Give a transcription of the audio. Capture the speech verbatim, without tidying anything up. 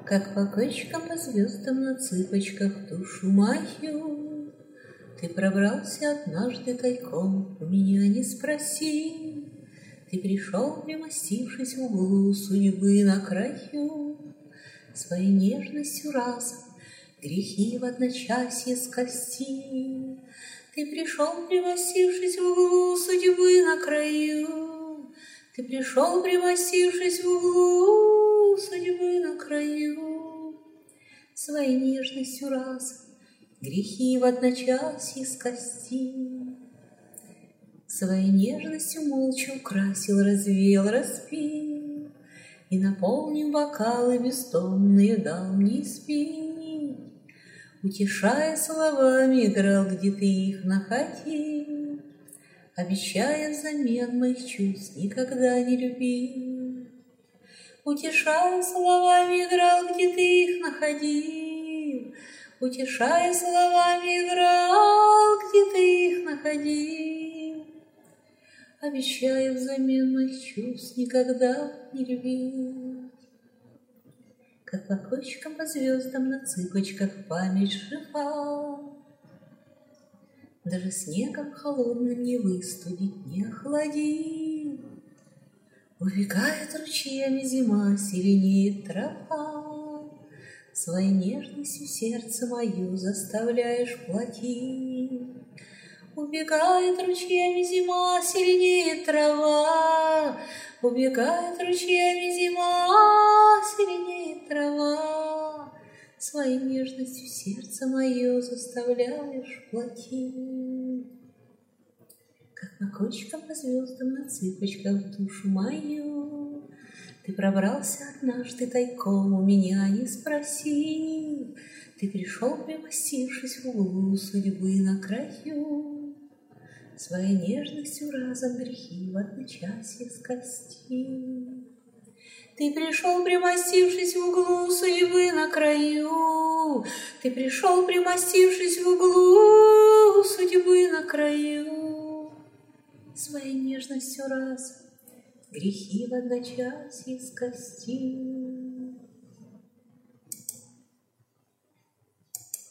Как по кочкам, по звездам на цыпочках душу мою. Ты пробрался однажды тайком, у меня не спроси. Ты пришел, примостившись в углу судьбы на краю. Своей нежностью разом грехи в одночасье скользти. Ты пришел, примостившись в углу судьбы на краю. Ты пришел, примостившись в углу судьбы на краю. Своей нежностью разом грехи в одночасье скользти. Своей нежностью молча украсил, развеял, распил, и, наполнив бокалы бестомные, дал мне спить. Утешая словами, играл, где ты их находил, обещая взамен моих чувств никогда не любить. Утешая словами, играл, где ты их находил, утешая словами, играл, где ты их находил, обещая взамен моих чувств никогда не любить. Как по кочкам, по звездам на цыпочках память жива. Даже снегом холодным не выстудить, не охладить. Убегает ручьями зима, сиренеет трава. Своей нежностью сердце мое заставляешь платить. Убегает ручьями зима, сиренеет трава. Убегает ручьями зима, сиренеет трава. Своей нежностью сердце мое заставляешь платить. Как по кочкам, по звездам на цыпочках в душу мою. Ты пробрался однажды тайком, у меня не спросив. Ты пришел, примостившись в углу судьбы на краю. Своей нежностью разом грехи в одночасье скользти. Ты пришел, примостившись в углу судьбы на краю. Ты пришел, примостившись в углу судьбы на краю. Своей нежностью разом грехи в одночасье скользти.